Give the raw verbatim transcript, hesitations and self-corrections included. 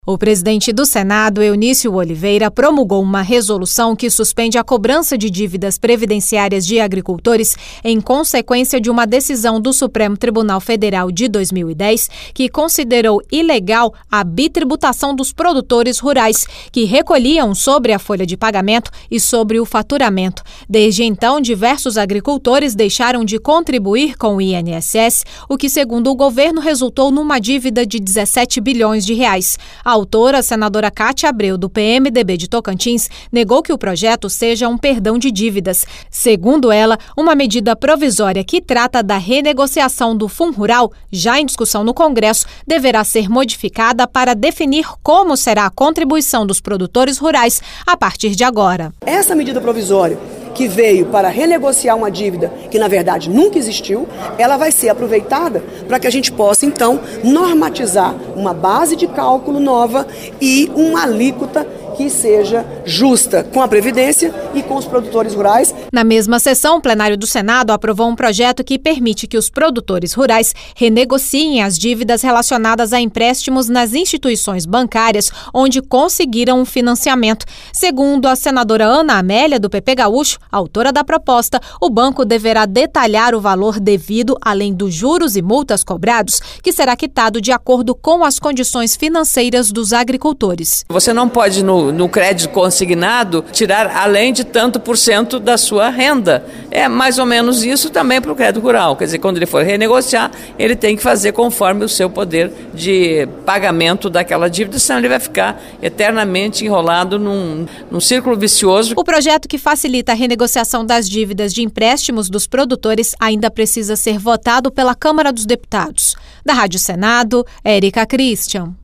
O presidente do Senado, Eunício Oliveira, promulgou uma resolução que suspende a cobrança de dívidas previdenciárias de agricultores em consequência de uma decisão do Supremo Tribunal Federal de dois mil e dez que considerou ilegal a bitributação dos produtores rurais, que recolhiam sobre a folha de pagamento e sobre o faturamento. Desde então, diversos agricultores deixaram de contribuir com o I N S S, o que, segundo o governo, resultou numa dívida de dezessete bilhões de reais. A autora, a senadora Cátia Abreu, do P M D B de Tocantins, negou que o projeto seja um perdão de dívidas. Segundo ela, uma medida provisória que trata da renegociação do Fundo Rural, já em discussão no Congresso, deverá ser modificada para definir como será a contribuição dos produtores rurais a partir de agora. Essa medida provisória, que veio para renegociar uma dívida que, na verdade, nunca existiu, ela vai ser aproveitada para que a gente possa, então, normatizar uma base de cálculo nova e uma alíquota que seja justa com a Previdência e com os produtores rurais. Na mesma sessão, o plenário do Senado aprovou um projeto que permite que os produtores rurais renegociem as dívidas relacionadas a empréstimos nas instituições bancárias onde conseguiram um financiamento. Segundo a senadora Ana Amélia, do P P Gaúcho, autora da proposta, o banco deverá detalhar o valor devido, além dos juros e multas cobrados, que será quitado de acordo com as condições financeiras dos agricultores. Você não pode, no no crédito consignado, tirar além de tanto por cento da sua renda. É mais ou menos isso também para o crédito rural. Quer dizer, quando ele for renegociar, ele tem que fazer conforme o seu poder de pagamento daquela dívida, senão ele vai ficar eternamente enrolado num, num círculo vicioso. O projeto que facilita a renegociação das dívidas de empréstimos dos produtores ainda precisa ser votado pela Câmara dos Deputados. Da Rádio Senado, Érica Christian.